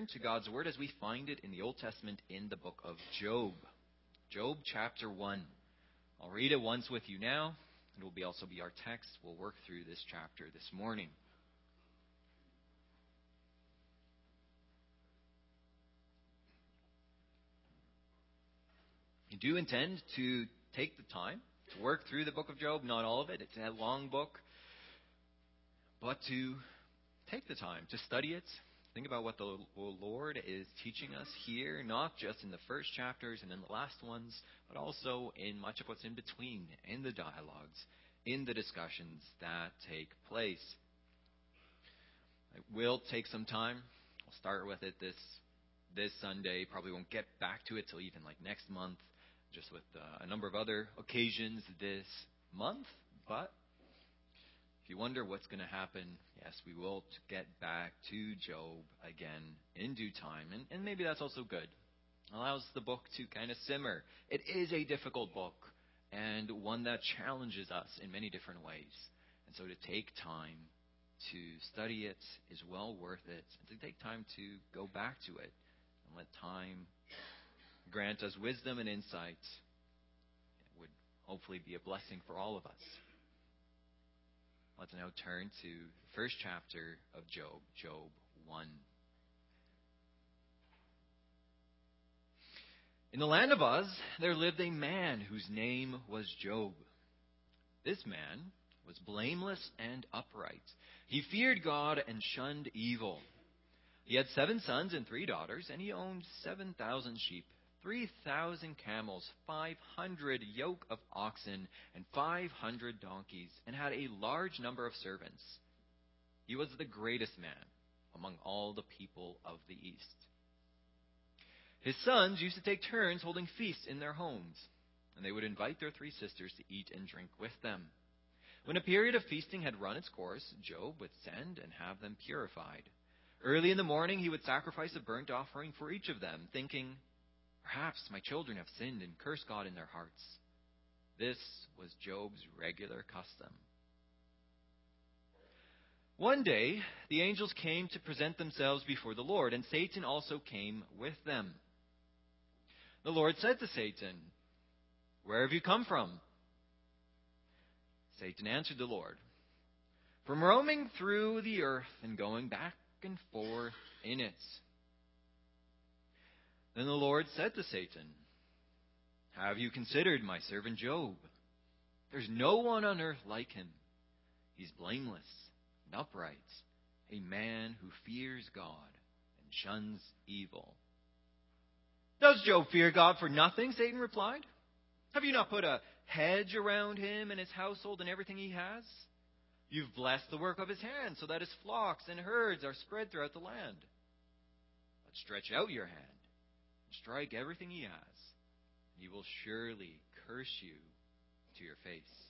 turn to God's Word as we find it in the Old Testament in the book of Job. Job chapter 1. I'll read it once with you now. It will also be our text. We'll work through this chapter this morning. I do intend to take the time to work through the book of Job, not all of it. It's a long book. But to take the time to study it, think about what the Lord is teaching us here, not just in the first chapters and in the last ones, but also in much of what's in between, in the dialogues, in the discussions that take place. It will take some time. I'll start with it this Sunday. Probably won't get back to it till even like next month, just with a number of other occasions this month. But if you wonder what's going to happen, yes, we will get back to Job again in due time. And maybe that's also good. It allows the book to kind of simmer. It is a difficult book and one that challenges us in many different ways. And so to take time to study it is well worth it. And to take time to go back to it and let time grant us wisdom and insight. It would hopefully be a blessing for all of us. Let's now turn to the first chapter of Job, Job 1. In the land of Uz, there lived a man whose name was Job. This man was blameless and upright. He feared God and shunned evil. He had 7 sons and 3 daughters, and he owned 7,000 sheep, 3,000 camels, 500 yoke of oxen, and 500 donkeys, and had a large number of servants. He was the greatest man among all the people of the East. His sons used to take turns holding feasts in their homes, and they would invite their 3 sisters to eat and drink with them. When a period of feasting had run its course, Job would send and have them purified. Early in the morning he would sacrifice a burnt offering for each of them, thinking, "Perhaps my children have sinned and cursed God in their hearts." This was Job's regular custom. One day, the angels came to present themselves before the Lord, and Satan also came with them. The Lord said to Satan, "Where have you come from?" Satan answered the Lord, "From roaming through the earth and going back and forth in it." Then the Lord said to Satan, "Have you considered my servant Job? There's no one on earth like him. He's blameless and upright, a man who fears God and shuns evil." "Does Job fear God for nothing?" Satan replied. "Have you not put a hedge around him and his household and everything he has? You've blessed the work of his hands so that his flocks and herds are spread throughout the land. But stretch out your hand and strike everything he has. He will surely curse you to your face."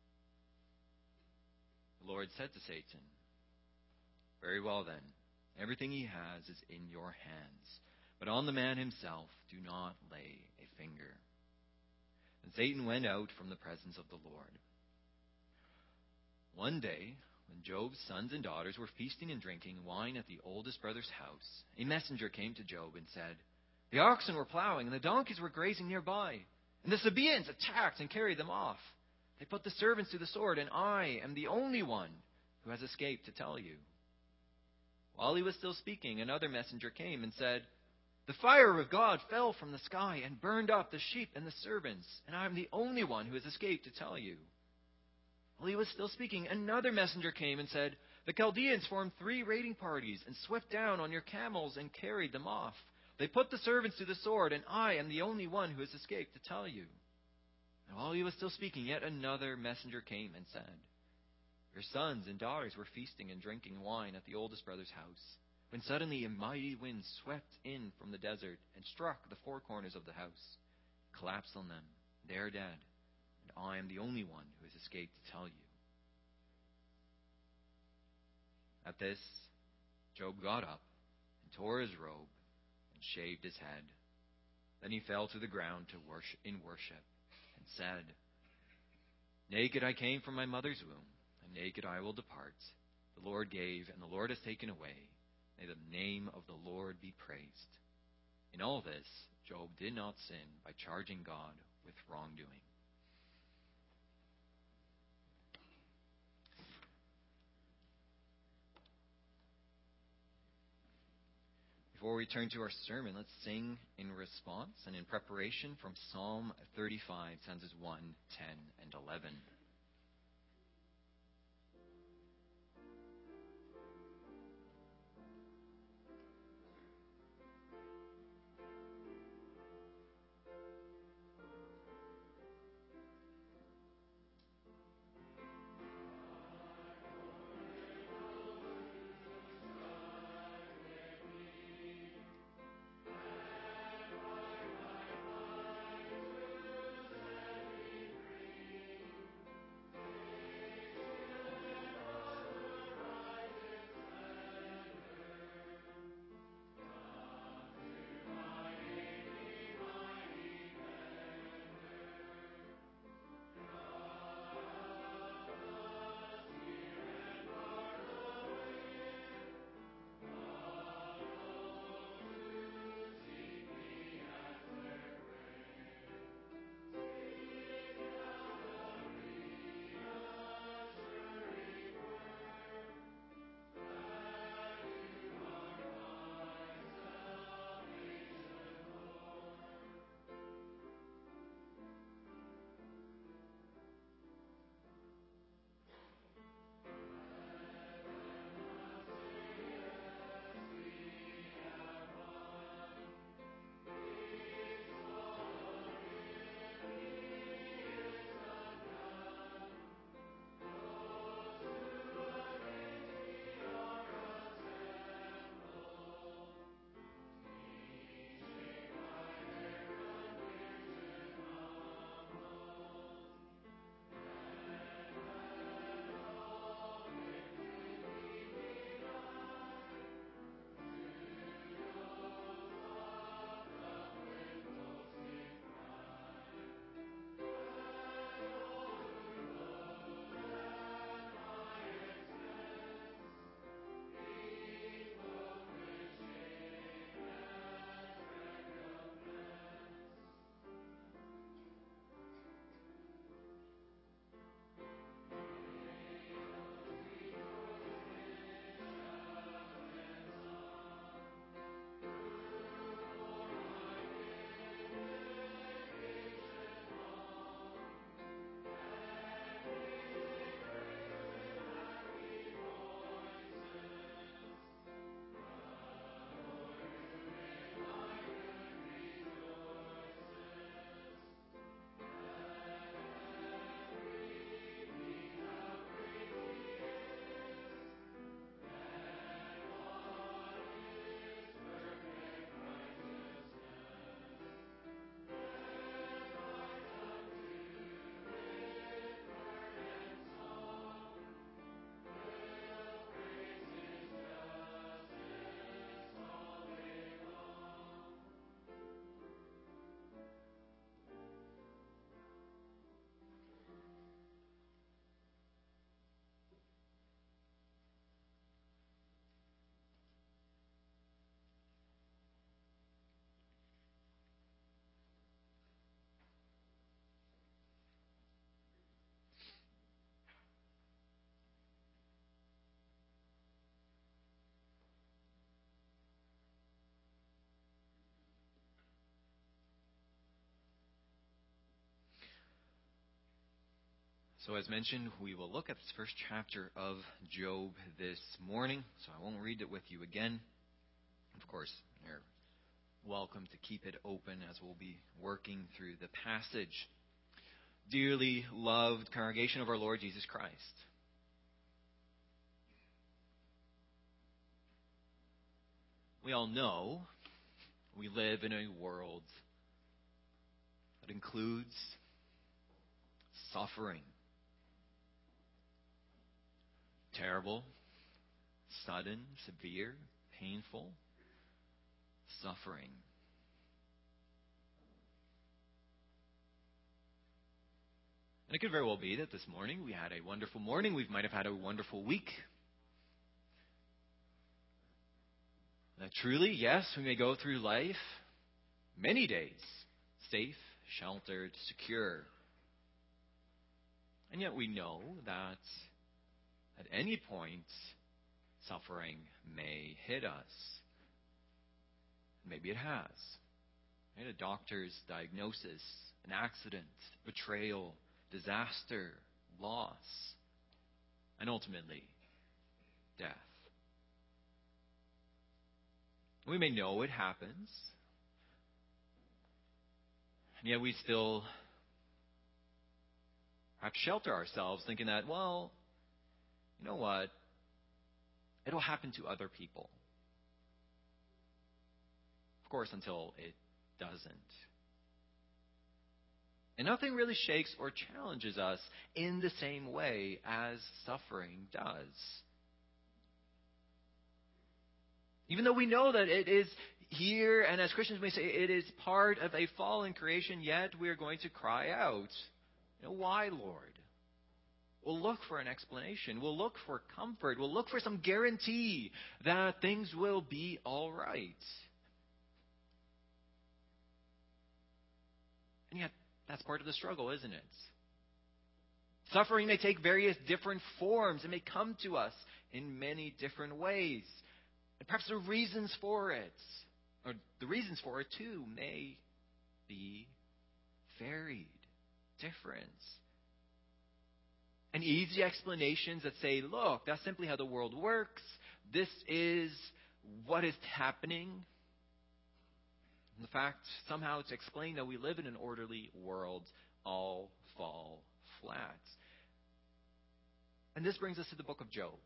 The Lord said to Satan, "Very well then, everything he has is in your hands. But on the man himself do not lay a finger." And Satan went out from the presence of the Lord. One day, when Job's sons and daughters were feasting and drinking wine at the oldest brother's house, a messenger came to Job and said, "The oxen were plowing and the donkeys were grazing nearby, and the Sabaeans attacked and carried them off. They put the servants to the sword, and I am the only one who has escaped to tell you." While he was still speaking, another messenger came and said, "The fire of God fell from the sky and burned up the sheep and the servants, and I am the only one who has escaped to tell you." While he was still speaking, another messenger came and said, "The Chaldeans formed 3 raiding parties and swept down on your camels and carried them off. They put the servants to the sword, and I am the only one who has escaped to tell you." And while he was still speaking, yet another messenger came and said, "Your sons and daughters were feasting and drinking wine at the oldest brother's house, when suddenly a mighty wind swept in from the desert and struck the 4 corners of the house, collapsed on them. They are dead, and I am the only one who has escaped to tell you." At this, Job got up and tore his robe and shaved his head. Then he fell to the ground in worship and said, "Naked I came from my mother's womb, and naked I will depart. The Lord gave, and the Lord has taken away. May the name of the Lord be praised. In all this, Job did not sin by charging God with wrongdoing. Before we turn to our sermon, let's sing in response and in preparation from Psalm 35, stanzas 1, 10, and 11. So as mentioned, we will look at this first chapter of Job this morning, so I won't read it with you again. Of course, you're welcome to keep it open as we'll be working through the passage. Dearly loved congregation of our Lord Jesus Christ, we all know we live in a world that includes suffering. Terrible, sudden, severe, painful suffering. And it could very well be that this morning we had a wonderful morning. We might have had a wonderful week. Now, truly, yes, we may go through life many days, safe, sheltered, secure. And yet we know that at any point, suffering may hit us. Maybe it has. Right? A doctor's diagnosis, an accident, betrayal, disaster, loss, and ultimately, death. We may know it happens, and yet we still perhaps shelter ourselves thinking that, well, you know what? It'll happen to other people. Of course, until it doesn't. And nothing really shakes or challenges us in the same way as suffering does. Even though we know that it is here, and as Christians we say it is part of a fallen creation, yet we are going to cry out, why, Lord? We'll look for an explanation. We'll look for comfort. We'll look for some guarantee that things will be all right. And yet, that's part of the struggle, isn't it? Suffering may take various different forms. It may come to us in many different ways. And perhaps the reasons for it, or the reasons for it too, may be varied, different. And easy explanations that say, look, that's simply how the world works. This is what is happening. And the fact, somehow, to explain that we live in an orderly world, all fall flat. And this brings us to the book of Job.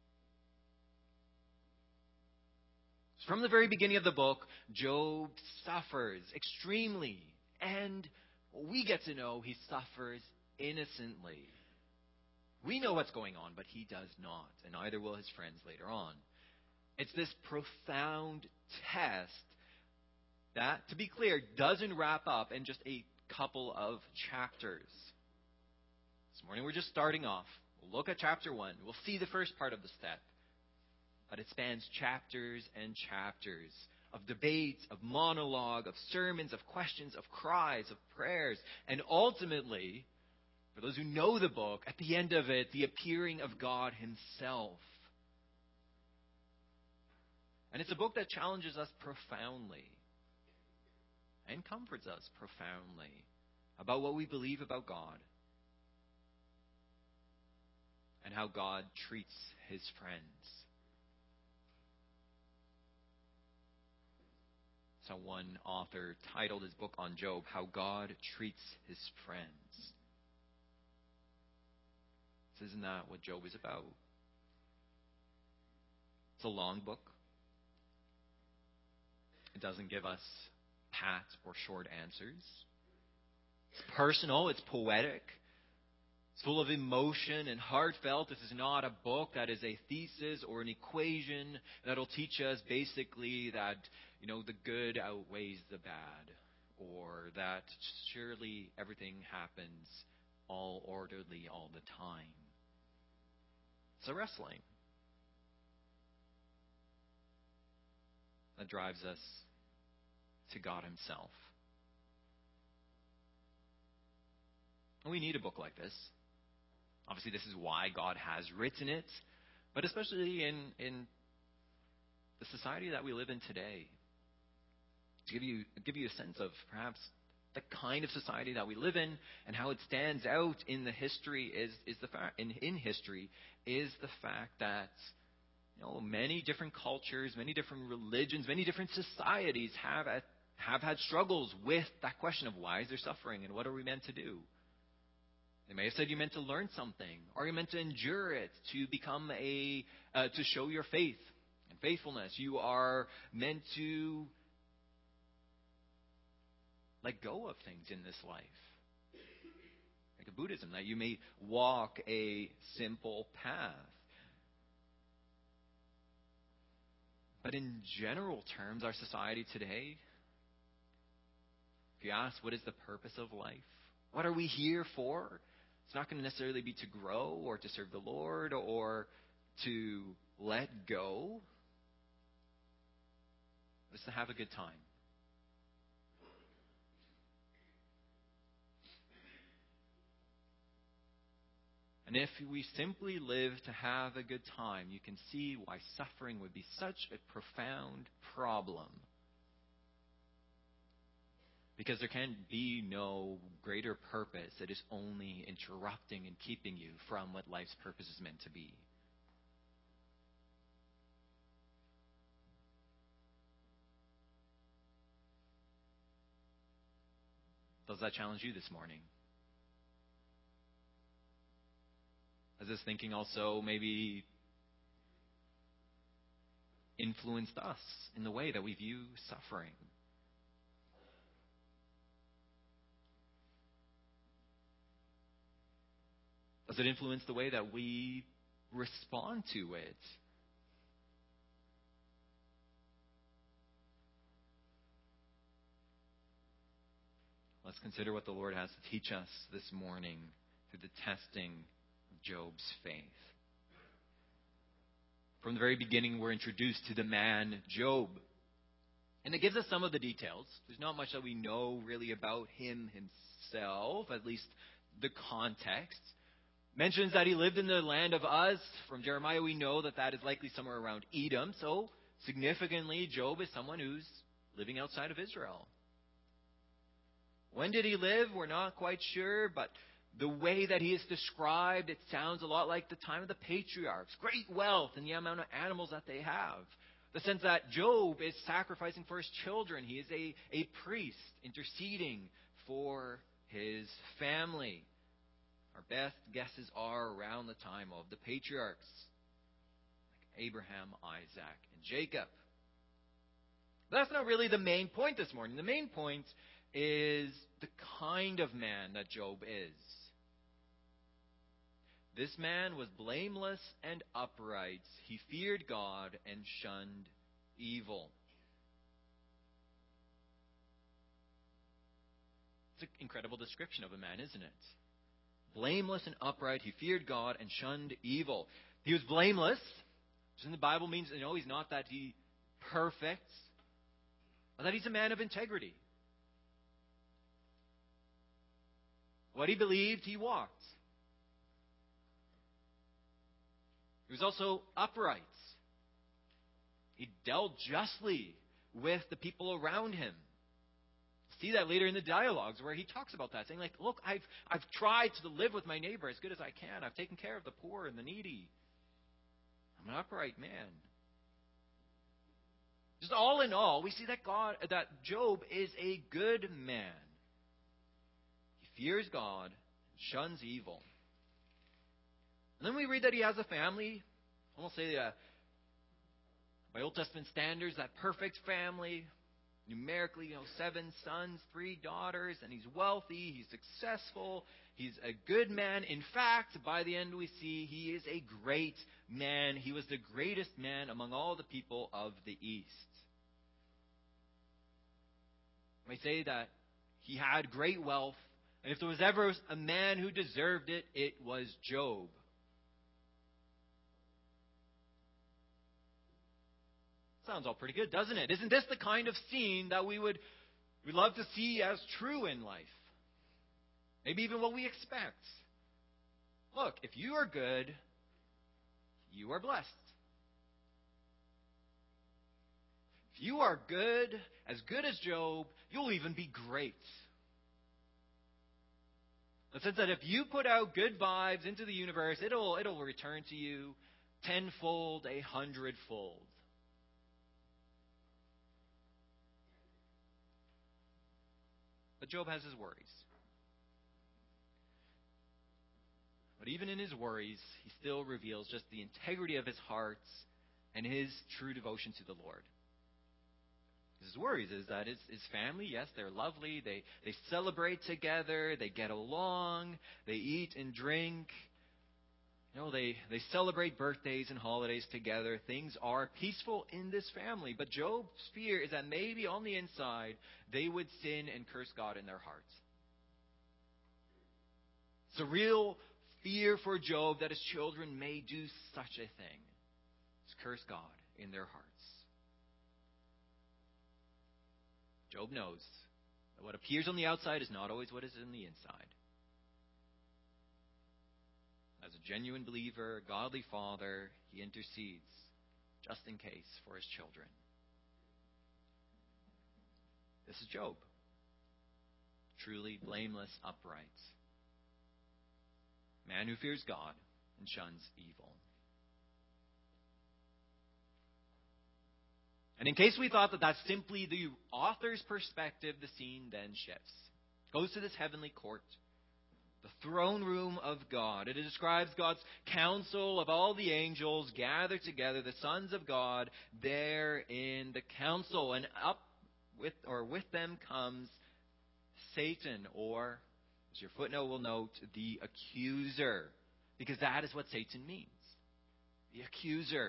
From the very beginning of the book, Job suffers extremely. And we get to know he suffers innocently. We know what's going on, but he does not, and neither will his friends later on. It's this profound test that, to be clear, doesn't wrap up in just a couple of chapters. This morning we're just starting off. We'll look at chapter 1. We'll see the first part of the step. But it spans chapters and chapters of debates, of monologue, of sermons, of questions, of cries, of prayers, and ultimately, for those who know the book, at the end of it, the appearing of God himself. And it's a book that challenges us profoundly and comforts us profoundly about what we believe about God and how God treats his friends. So one author titled his book on Job, How God Treats His Friends. So isn't that what Job is about? It's a long book. It doesn't give us pat or short answers. It's personal. It's poetic. It's full of emotion and heartfelt. This is not a book that is a thesis or an equation that'll teach us basically that, the good outweighs the bad, or that surely everything happens all orderly all the time. It's a wrestling that drives us to God himself. And we need a book like this. Obviously, this is why God has written it, but especially in the society that we live in today. To give you a sense of perhaps the kind of society that we live in and how it stands out in the history is the fact in history is the fact that many different cultures, many different religions, many different societies have had struggles with that question of why is there suffering and what are we meant to do. They may have said you're meant to learn something, or you're meant to endure it to become to show your faith and faithfulness. You are meant to let go of things in this life. Like in Buddhism, that you may walk a simple path. But in general terms, our society today, if you ask what is the purpose of life, what are we here for? It's not going to necessarily be to grow or to serve the Lord or to let go. just to have a good time. And if we simply live to have a good time, you can see why suffering would be such a profound problem. Because there can be no greater purpose that is only interrupting and keeping you from what life's purpose is meant to be. Does that challenge you this morning? Has this thinking also maybe influenced us in the way that we view suffering? Does it influence the way that we respond to it? Let's consider what the Lord has to teach us this morning through the testing of Job's faith. From the very beginning, we're introduced to the man Job. And it gives us some of the details. There's not much that we know really about him himself, at least the context. Mentions that he lived in the land of Uz. From Jeremiah, we know that that is likely somewhere around Edom. So, significantly, Job is someone who's living outside of Israel. When did he live? We're not quite sure, but the way that he is described, it sounds a lot like the time of the patriarchs. Great wealth and the amount of animals that they have. The sense that Job is sacrificing for his children. He is a priest interceding for his family. Our best guesses are around the time of the patriarchs, like Abraham, Isaac, and Jacob. But that's not really the main point this morning. The main point is the kind of man that Job is. This man was blameless and upright. He feared God and shunned evil. It's an incredible description of a man, isn't it? Blameless and upright, he feared God and shunned evil. He was blameless, which in the Bible means, he's not that he's perfect, but that he's a man of integrity. What he believed, he walked. He was also upright. He dealt justly with the people around him. See that later in the dialogues where he talks about that, saying, look, I've tried to live with my neighbor as good as I can. I've taken care of the poor and the needy. I'm an upright man. Just all in all, we see that Job is a good man. He fears God and shuns evil. And then we read that he has a family. I won't say by Old Testament standards, that perfect family. Numerically, 7 sons, 3 daughters, and he's wealthy, he's successful, he's a good man. In fact, by the end we see he is a great man. He was the greatest man among all the people of the East. I say that he had great wealth, and if there was ever a man who deserved it, it was Job. Sounds all pretty good, doesn't it? Isn't this the kind of scene that we'd love to see as true in life? Maybe even what we expect. Look, if you are good, you are blessed. If you are good as Job, you'll even be great. The sense that if you put out good vibes into the universe, it'll return to you tenfold, 100-fold. But Job has his worries. But even in his worries, he still reveals just the integrity of his heart and his true devotion to the Lord. His worries is that his family, yes, they're lovely. They celebrate together. They get along. They eat and drink. They celebrate birthdays and holidays together. Things are peaceful in this family. But Job's fear is that maybe on the inside, they would sin and curse God in their hearts. It's a real fear for Job that his children may do such a thing. It's curse God in their hearts. Job knows that what appears on the outside is not always what is in the inside. As a genuine believer, a godly father, he intercedes just in case for his children. This is Job. Truly blameless, upright. Man who fears God and shuns evil. And in case we thought that that's simply the author's perspective, the scene then shifts. It goes to this heavenly court, the throne room of God. It describes God's council of all the angels gathered together, the sons of God, there in the council. And with them comes Satan, or, as your footnote will note, the accuser. Because that is what Satan means. The accuser.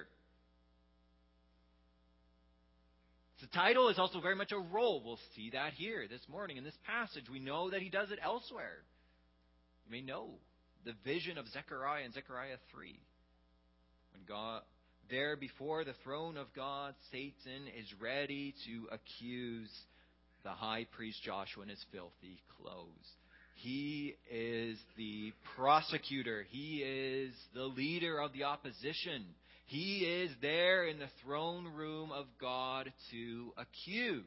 The title is also very much a role. We'll see that here this morning in this passage. We know that he does it elsewhere. You may know the vision of Zechariah in Zechariah 3. When God, there before the throne of God, Satan is ready to accuse the high priest Joshua in his filthy clothes. He is the prosecutor. He is the leader of the opposition. He is there in the throne room of God to accuse.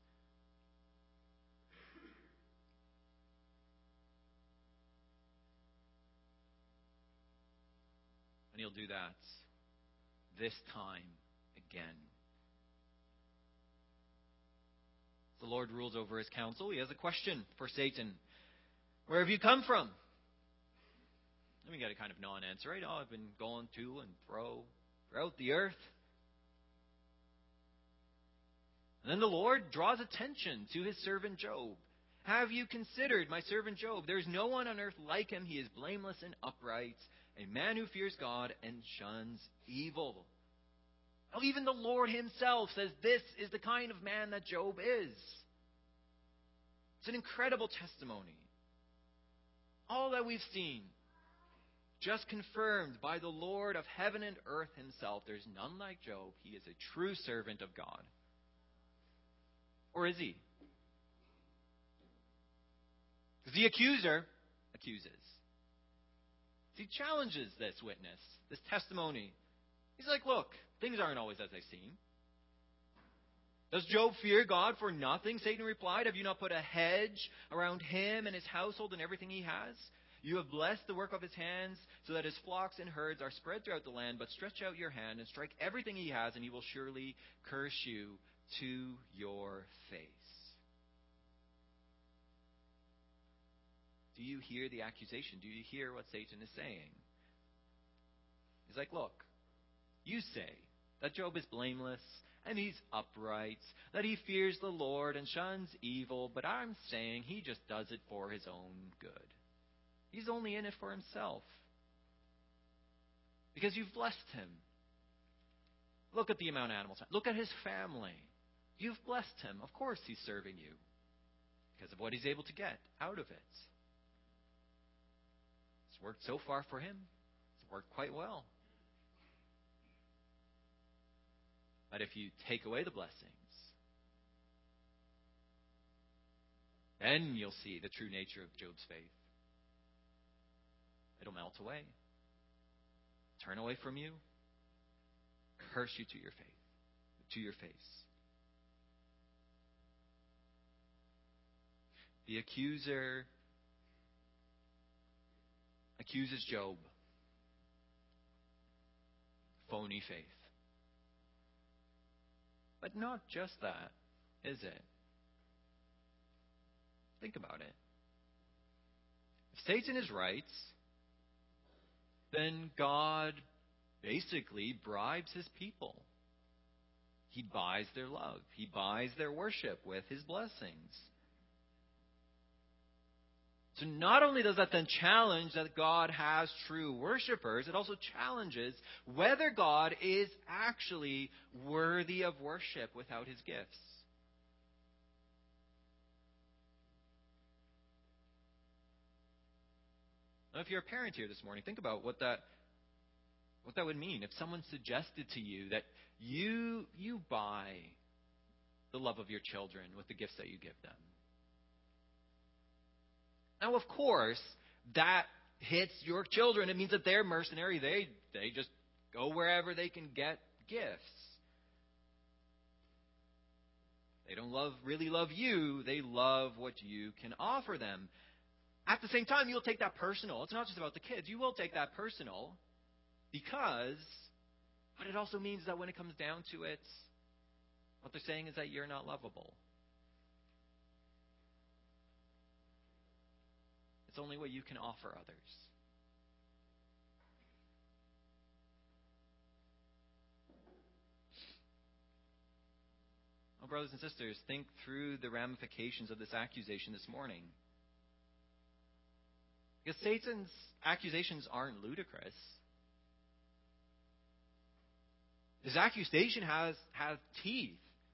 And he'll do that this time again. The Lord rules over his counsel. He has a question for Satan. Where have you come from? And we get a kind of non-answer, right? Oh, I've been going to and fro throughout the earth. And then the Lord draws attention to his servant Job. Have you considered my servant Job? There is no one on earth like him. He is blameless and upright, a man who fears God and shuns evil. Now, even the Lord himself says this is the kind of man that Job is. It's an incredible testimony. All that we've seen, just confirmed by the Lord of heaven and earth himself. There's none like Job. He is a true servant of God. Or is he? Because the accuser accuses. He challenges this witness, this testimony. He's like, look, things aren't always as they seem. Does Job fear God for nothing? Satan replied, have you not put a hedge around him and his household and everything he has? You have blessed the work of his hands so that his flocks and herds are spread throughout the land. But stretch out your hand and strike everything he has, and he will surely curse you to your face. Do you hear the accusation? Do you hear what Satan is saying? He's like, look, you say that Job is blameless and he's upright, that he fears the Lord and shuns evil, but I'm saying he just does it for his own good. He's only in it for himself. Because you've blessed him. Look at the amount of animals. Look at his family. You've blessed him. Of course he's serving you. Because of what he's able to get out of it. It's worked so far for him. It's worked quite well. But if you take away the blessings, then you'll see the true nature of Job's faith. It'll melt away. Turn away from you. Curse you to your faith, to your face. The accuser accuses Job. Phony faith. But not just that, is it? Think about it. If Satan is right, then God basically bribes his people. He buys their love. He buys their worship with his blessings. So not only does that then challenge that God has true worshipers, it also challenges whether God is actually worthy of worship without his gifts. Now, if you're a parent here this morning, think about what that would mean if someone suggested to you that you buy the love of your children with the gifts that you give them. Now, of course, that hits your children. It means that they're mercenary. They just go wherever they can get gifts. They don't really love you. They love what you can offer them. At the same time, you'll take that personal. It's not just about the kids. You will take that personal because what it also means is that when it comes down to it, what they're saying is that you're not lovable. It's only what you can offer others. Well, brothers and sisters, think through the ramifications of this accusation this morning. Because Satan's accusations aren't ludicrous. His accusation has teeth.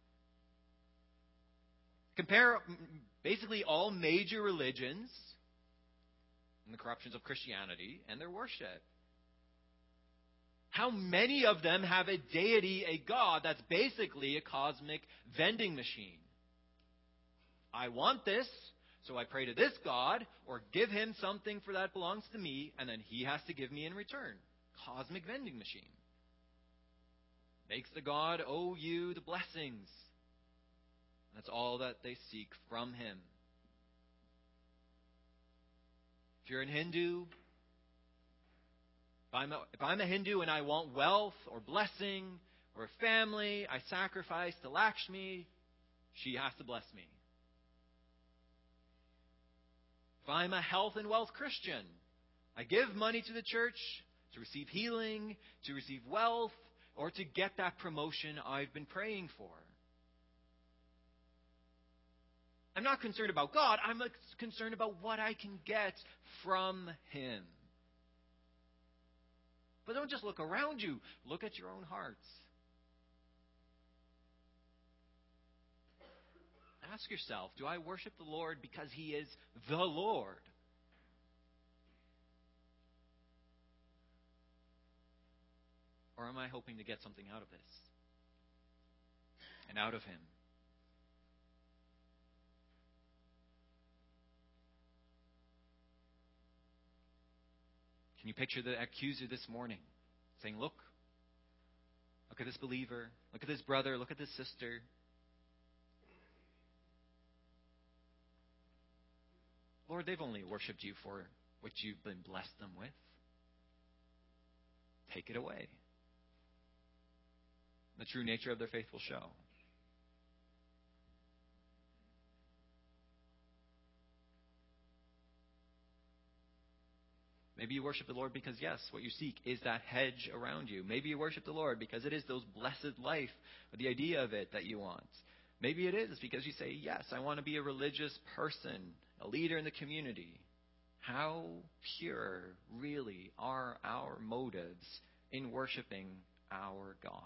Compare basically all major religions and the corruptions of Christianity and their worship. How many of them have a deity, a God, that's basically a cosmic vending machine? I want this, so I pray to this God, or give him something for that belongs to me, and then he has to give me in return. Cosmic vending machine. Makes the God owe you the blessings. That's all that they seek from him. If you're a Hindu, if I'm a Hindu and I want wealth or blessing or a family, I sacrifice to Lakshmi, she has to bless me. If I'm a health and wealth Christian, I give money to the church to receive healing, to receive wealth, or to get that promotion I've been praying for. I'm not concerned about God. I'm concerned about what I can get from him. But don't just look around you. Look at your own hearts. Ask yourself, do I worship the Lord because he is the Lord? Or am I hoping to get something out of this? And out of him? Can you picture the accuser this morning saying, look at this believer, look at this brother, look at this sister. Lord, they've only worshipped you for what you've been blessed them with. Take it away. The true nature of their faith will show. Maybe you worship the Lord because, yes, what you seek is that hedge around you. Maybe you worship the Lord because it is those blessed life, or the idea of it that you want. Maybe it is because you say, yes, I want to be a religious person, a leader in the community. How pure really are our motives in worshiping our God?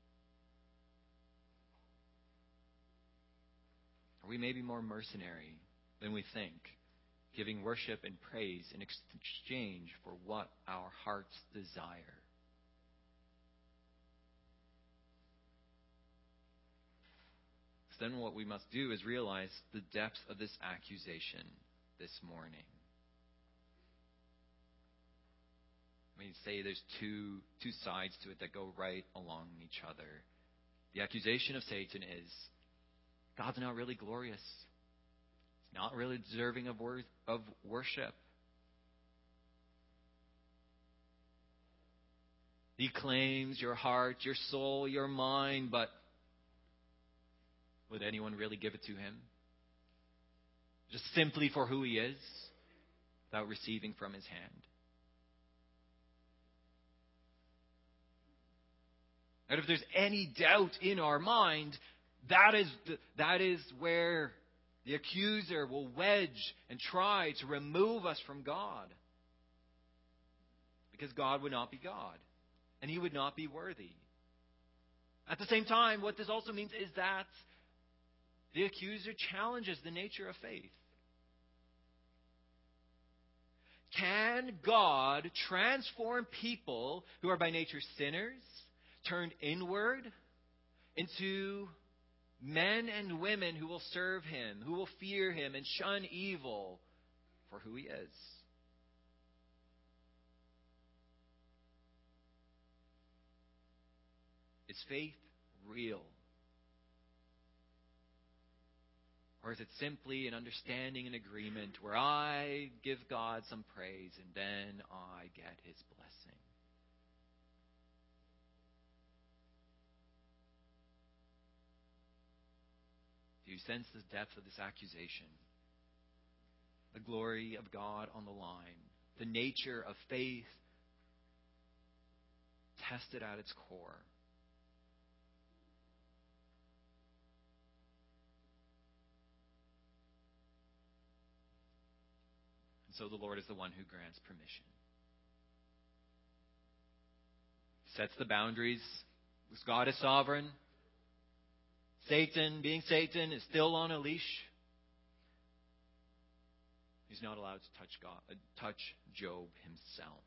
Or we may be more mercenary than we think, giving worship and praise in exchange for what our hearts desire. So then what we must do is realize the depth of this accusation this morning. I mean, say there's two sides to it that go right along each other. The accusation of Satan is, God's not really glorious. Not really deserving of worship. He claims your heart, your soul, your mind, but would anyone really give it to him? Just simply for who he is, without receiving from his hand. And if there's any doubt in our mind, that is where the accuser will wedge and try to remove us from God. Because God would not be God. And he would not be worthy. At the same time, what this also means is that the accuser challenges the nature of faith. Can God transform people who are by nature sinners, turned inward, into Men and women who will serve him, who will fear him and shun evil for who he is. Is faith real? Or is it simply an understanding and agreement where I give God some praise and then I get his blessing? Do you sense the depth of this accusation? The glory of God on the line. The nature of faith tested at its core. And so the Lord is the one who grants permission. Sets the boundaries. God is sovereign. Satan, being Satan, is still on a leash. He's not allowed to touch Job himself.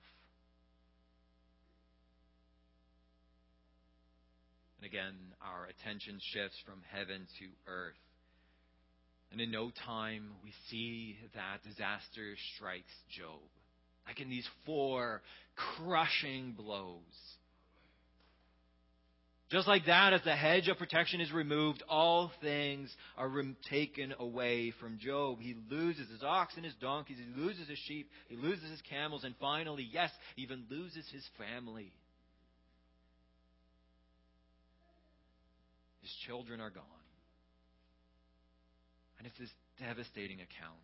And again, our attention shifts from heaven to earth. And in no time, we see that disaster strikes Job. Like in these 4 crushing blows. Just like that, as the hedge of protection is removed, all things are taken away from Job. He loses his oxen, his donkeys, he loses his sheep, he loses his camels, and finally, yes, even loses his family. His children are gone. And it's this devastating account.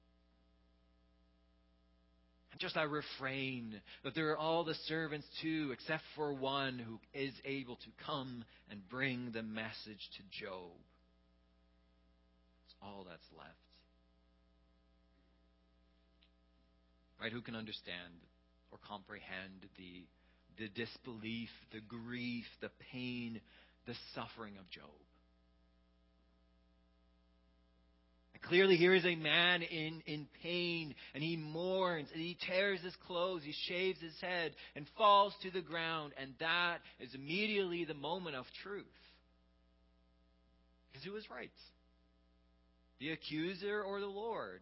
And just that refrain that there are all the servants too, except for one who is able to come and bring the message to Job. It's all that's left. Right? Who can understand or comprehend the disbelief, the grief, the pain, the suffering of Job? Clearly, here is a man in pain, and he mourns, and he tears his clothes, he shaves his head, and falls to the ground, and that is immediately the moment of truth. Because who is right? The accuser or the Lord?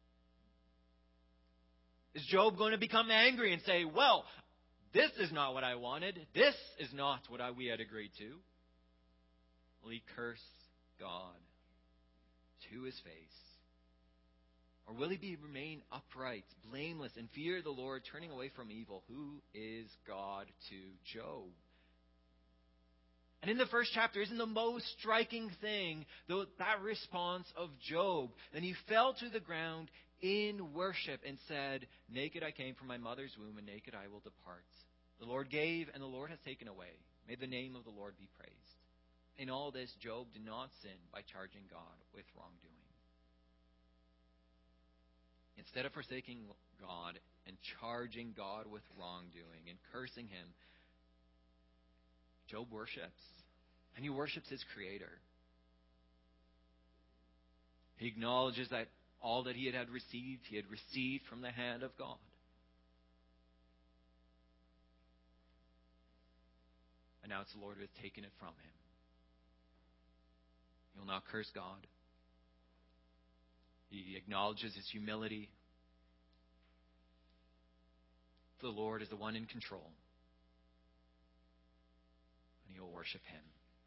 Is Job going to become angry and say, well, this is not what I wanted, this is not what we had agreed to? Will he curse God to his face? Or will he remain upright, blameless, and fear the Lord, turning away from evil? Who is God to Job? And in the first chapter, isn't the most striking thing that response of Job? Then he fell to the ground in worship and said, naked I came from my mother's womb, and naked I will depart. The Lord gave, and the Lord has taken away. May the name of the Lord be praised. In all this, Job did not sin by charging God with wrongdoing. Instead of forsaking God and charging God with wrongdoing and cursing him, Job worships. And he worships his Creator. He acknowledges that all that he had received from the hand of God. And now it's the Lord who has taken it from him. He will not curse God. He acknowledges his humility. The Lord is the one in control. And he will worship him.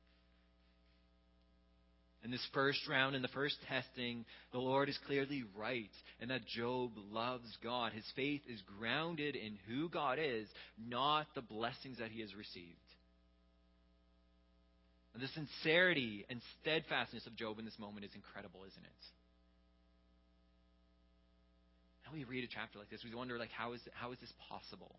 In this first round, in the first testing, the Lord is clearly right in that Job loves God. His faith is grounded in who God is, not the blessings that he has received. And the sincerity and steadfastness of Job in this moment is incredible, isn't it? And we read a chapter like this, we wonder, how is this possible?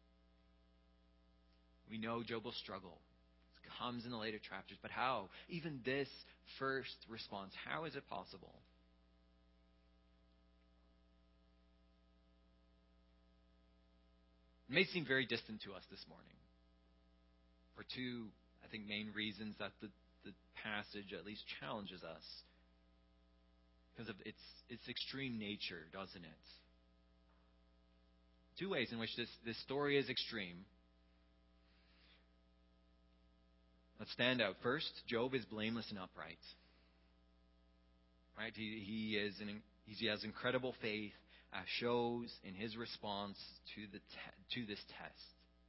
We know Job will struggle. This comes in the later chapters, but how? Even this first response, how is it possible? It may seem very distant to us this morning for 2, I think, main reasons that the passage at least challenges us. Because of its extreme nature, doesn't it? 2 ways in which this story is extreme. Let's stand out. First, Job is blameless and upright. Right? He has incredible faith, as shows in his response to this test.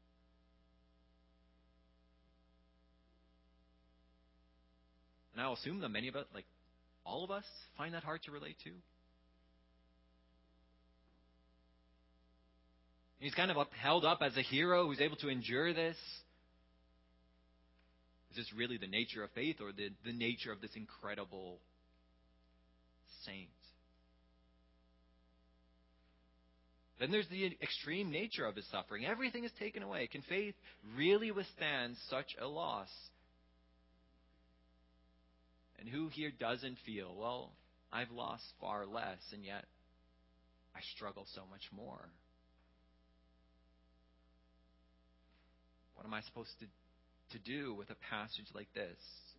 And I'll assume that many of us, like all of us, find that hard to relate to. He's kind of held up as a hero who's able to endure this. Is this really the nature of faith, or the nature of this incredible saint? Then there's the extreme nature of his suffering. Everything is taken away. Can faith really withstand such a loss? And who here doesn't feel, well, I've lost far less, and yet I struggle so much more? What am I supposed to do with a passage like this?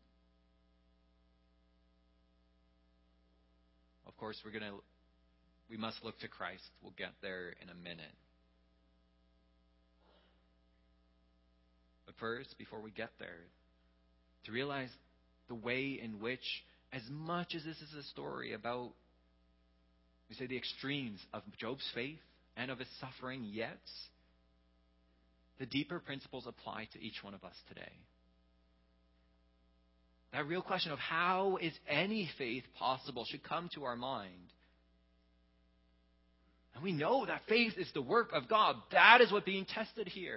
Of course, we must look to Christ. We'll get there in a minute. But first, before we get there, to realize the way in which, as much as this is a story about, we say, the extremes of Job's faith and of his suffering, yet the deeper principles apply to each one of us today. That real question of how is any faith possible should come to our mind. And we know that faith is the work of God. That is what's being tested here.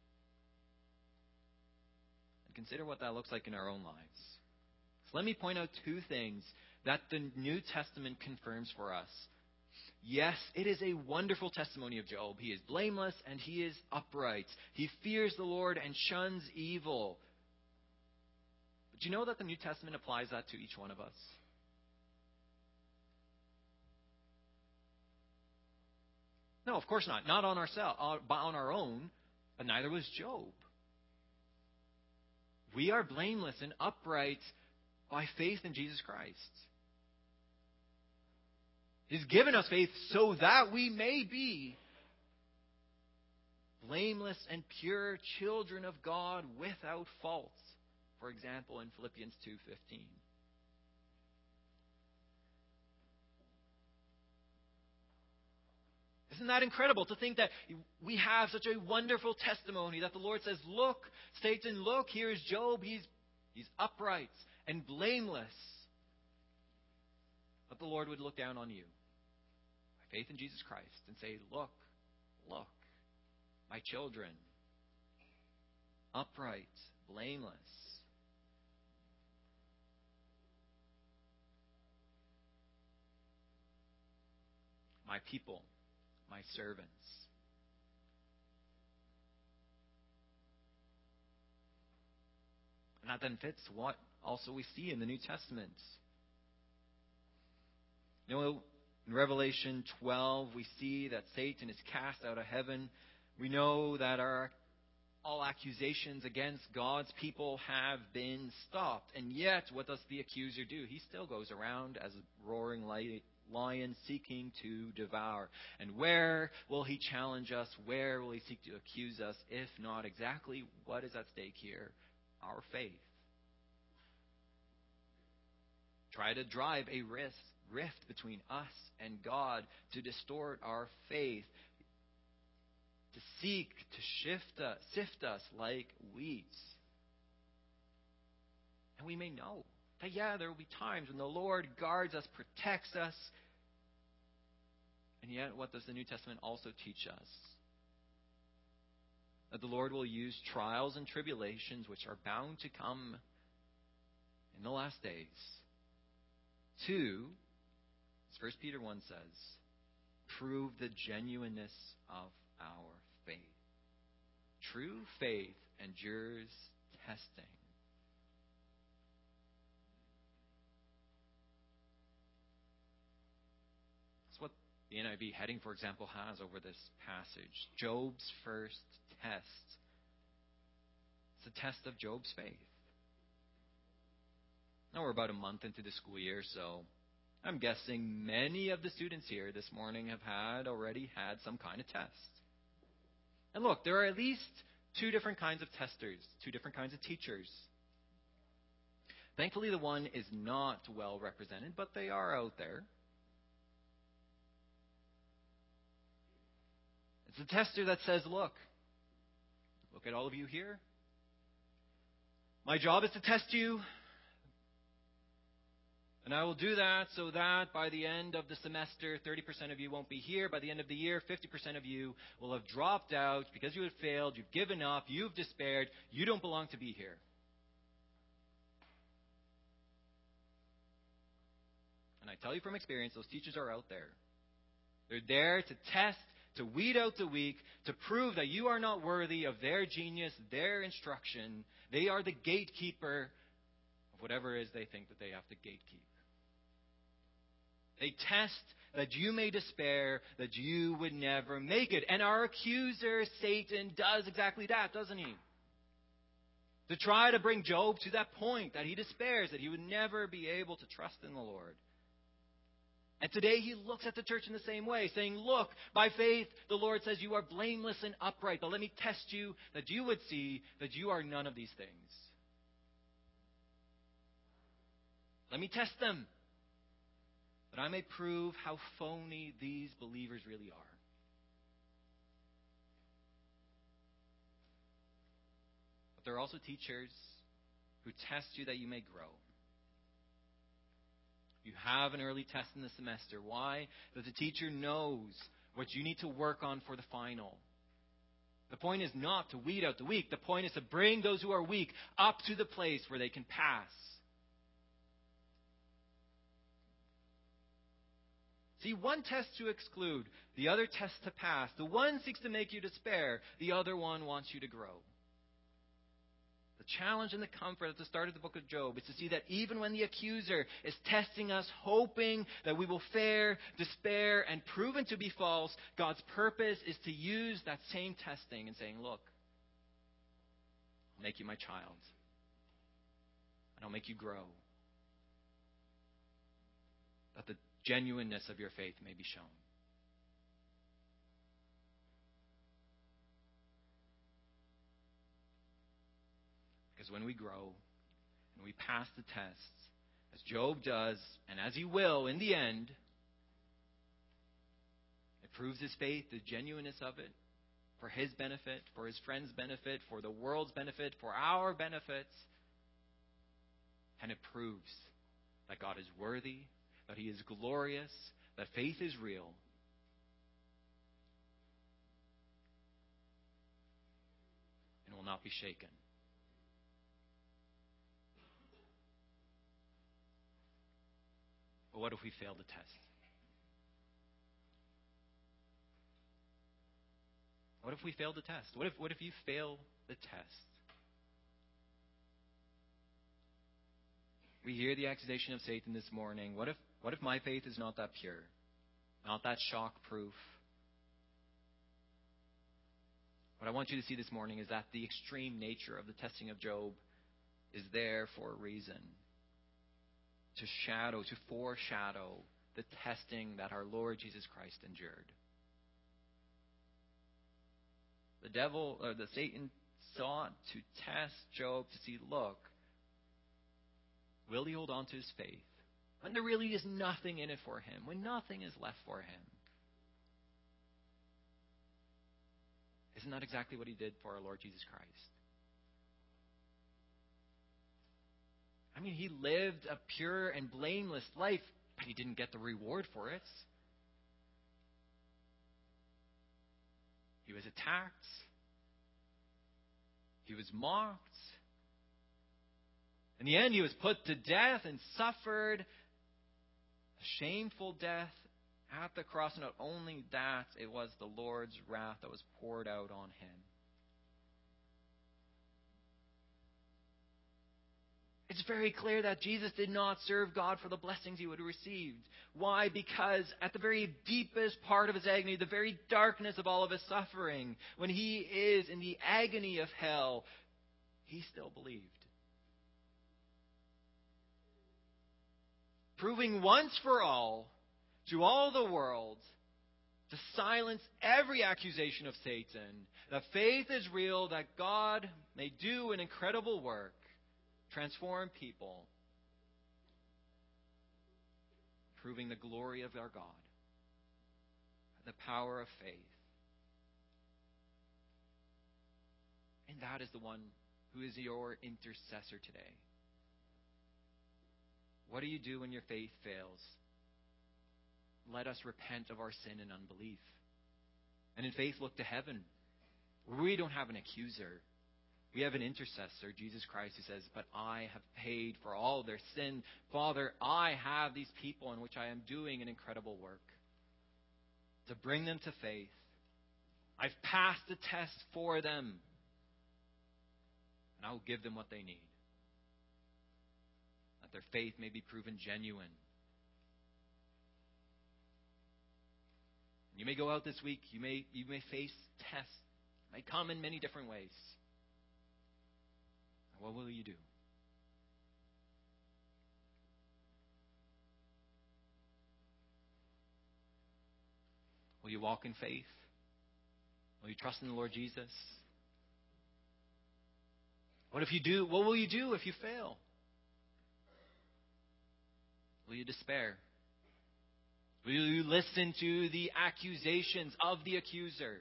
And consider what that looks like in our own lives. So let me point out two things that the New Testament confirms for us. Yes, it is a wonderful testimony of Job. He is blameless and he is upright. He fears the Lord and shuns evil. But you know that the New Testament applies that to each one of us? No, of course not. Not on ourselves, on our own, but neither was Job. We are blameless and upright by faith in Jesus Christ. He's given us faith so that we may be blameless and pure children of God without fault. For example, in Philippians 2:15. Isn't that incredible to think that we have such a wonderful testimony that the Lord says, look, Satan, look, here is Job. He's upright and blameless. But the Lord would look down on you by faith in Jesus Christ and say, look, my children, upright, blameless. My people, my servants. And that then fits what also we see in the New Testament. You know, in Revelation 12, we see that Satan is cast out of heaven. We know that all accusations against God's people have been stopped. And yet, what does the accuser do? He still goes around as a roaring lion seeking to devour. And where will he challenge us? Where will he seek to accuse us? If not exactly what is at stake here? Our faith. Try to drive a rift between us and God, to distort our faith, to seek to sift us like wheat. And we may know that, there will be times when the Lord guards us, protects us. And yet, what does the New Testament also teach us? That the Lord will use trials and tribulations which are bound to come in the last days to, as 1 Peter 1 says, prove the genuineness of our faith. True faith endures testing. That's what the NIV heading, for example, has over this passage. Job's first test. It's a test of Job's faith. Now we're about a month into the school year, so I'm guessing many of the students here this morning have already had some kind of test. And look, there are at least two different kinds of testers, two different kinds of teachers. Thankfully, the one is not well represented, but they are out there. It's a tester that says, look at all of you here. My job is to test you. And I will do that so that by the end of the semester, 30% of you won't be here. By the end of the year, 50% of you will have dropped out because you have failed, you've given up, you've despaired, you don't belong to be here. And I tell you from experience, those teachers are out there. They're there to test, to weed out the weak, to prove that you are not worthy of their genius, their instruction. They are the gatekeeper of whatever it is they think that they have to gatekeep. They test that you may despair, that you would never make it. And our accuser, Satan, does exactly that, doesn't he? To try to bring Job to that point that he despairs, that he would never be able to trust in the Lord. And today he looks at the church in the same way, saying, look, by faith the Lord says you are blameless and upright, but let me test you that you would see that you are none of these things. Let me test them, that I may prove how phony these believers really are. But there are also teachers who test you that you may grow. You have an early test in the semester. Why? That the teacher knows what you need to work on for the final. The point is not to weed out the weak. The point is to bring those who are weak up to the place where they can pass. See, one test to exclude, the other test to pass. The one seeks to make you despair, the other one wants you to grow. The challenge and the comfort at the start of the book of Job is to see that even when the accuser is testing us, hoping that we will fare, despair, and proven to be false, God's purpose is to use that same testing and saying, look, I'll make you my child, and I'll make you grow, that the genuineness of your faith may be shown. Because when we grow and we pass the tests, as Job does, and as he will in the end, it proves his faith, the genuineness of it, for his benefit, for his friends' benefit, for the world's benefit, for our benefits. And it proves that God is worthy, that he is glorious, that faith is real. And will not be shaken. But what if we fail the test? What if we fail the test? What if you fail the test? We hear the accusation of Satan this morning. What if my faith is not that pure? Not that shock-proof? What I want you to see this morning is that the extreme nature of the testing of Job is there for a reason. To foreshadow the testing that our Lord Jesus Christ endured. Satan sought to test Job to see, look, will he hold on to his faith when there really is nothing in it for him, when nothing is left for him? Isn't that exactly what he did for our Lord Jesus Christ? I mean, he lived a pure and blameless life, but he didn't get the reward for it. He was attacked. He was mocked. In the end, he was put to death and suffered a shameful death at the cross. And not only that, it was the Lord's wrath that was poured out on him. It's very clear that Jesus did not serve God for the blessings he would have received. Why? Because at the very deepest part of his agony, the very darkness of all of his suffering, when he is in the agony of hell, he still believed. Proving once for all to all the world, to silence every accusation of Satan, that faith is real, that God may do an incredible work, transform people, proving the glory of our God, the power of faith. And that is the one who is your intercessor today. What do you do when your faith fails? Let us repent of our sin and unbelief. And in faith, look to heaven. We don't have an accuser. We have an intercessor, Jesus Christ, who says, but I have paid for all their sin. Father, I have these people in which I am doing an incredible work to bring them to faith. I've passed the test for them. And I will give them what they need, that their faith may be proven genuine. And you may go out this week, you may face tests. It may come in many different ways. And what will you do? Will you walk in faith? Will you trust in the Lord Jesus? What if you do? What will you do if you fail? Will you despair? Will you listen to the accusations of the accuser?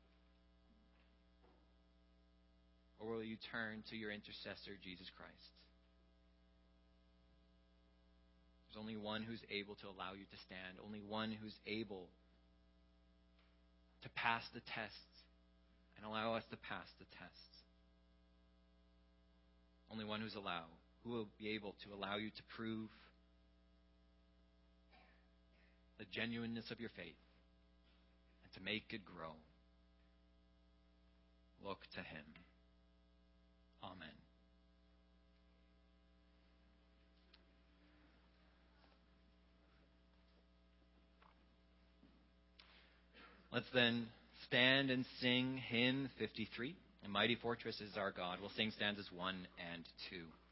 Or will you turn to your intercessor, Jesus Christ? There's only one who's able to allow you to stand. Only one who's able to pass the tests and allow us to pass the tests. Only one who will be able to allow you to prove the genuineness of your faith and to make it grow. Look to him. Amen. Let's then stand and sing hymn 53. A mighty fortress is our God. We'll sing stanzas 1 and 2.